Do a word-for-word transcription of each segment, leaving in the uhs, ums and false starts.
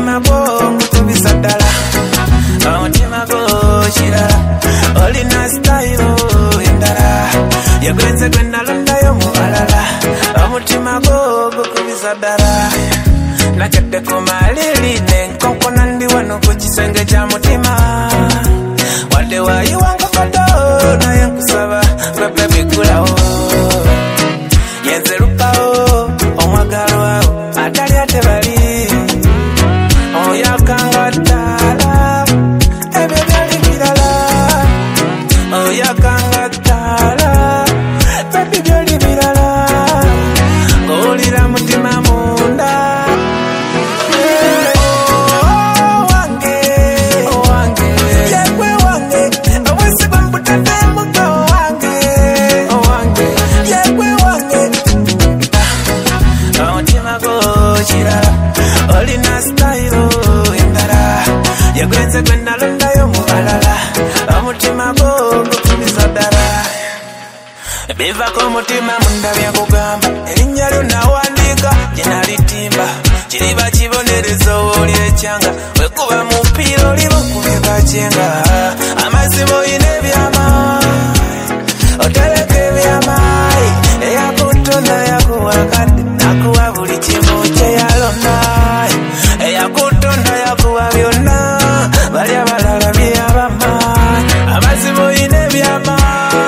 omutima gwo ngukubisa ddala omutima gwo kirala olina style endala yegwenze gwe nalondayo mu balala omutima gwo ngukubisa ddala nakedde ku maliri n'enkonkona ndi wano ku kisenge kya mutima wadde wayiwanga kodo naye nkusaba gwe bebi gulawo yenze lupawo omwagalwa atali ate bali oyakanga ddala ebyo byali birala oyakanga ddala bebi byali birala ng'owulira mutima munda olina style endala yegwenze gwe nalondayo mu balala omutima gwo ngukubisa ddala bivako omutima munda byakugamba erinnya lyo nawandiika gye nalitimba kiriba kibonerezo oli ekyanga wekuba mu mpiira oliba okubeka kyenga amazima oyina ebyamaanyi otereka ebyamaanyi eyakutonda yakuwakadde nakuwa buli kimu kyeyalonda eyakutonda yakuwa byonna bali abalala byabamaanyi amazima oyina ebyamaanyi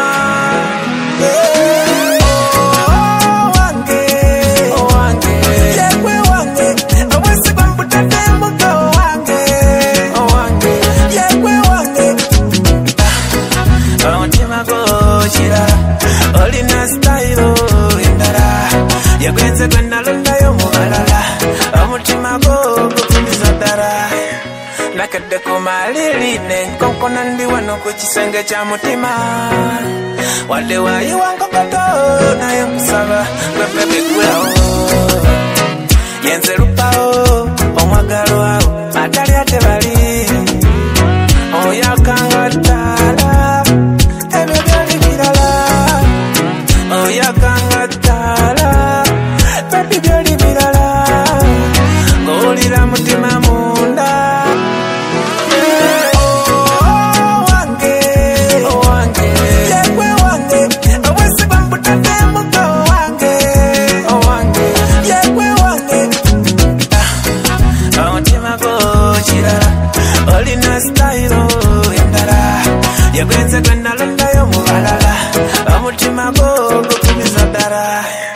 olina style endala yegwenze gwe nalondayo mu balala omutima gwo ngukubisa ddala nakedde ku maliri n'enkonkona ndi wano ku kisenge kya mutima wadde wayiwanga kodo naye nkusaba gwe bebi gulawo yenze lupawo omwagalwa atali ate bali oyakanga ddala ebyo byali birala oyakanga ddala bebi byali birala ng'owulira mutima munda owange owange yegwe wange obwesiba mbutademu gwe owange owange yegwe wange omutima gwo kirala olina style endala yegwenze gwe nalondayo mu balala omutima gwo ngukubisa ddala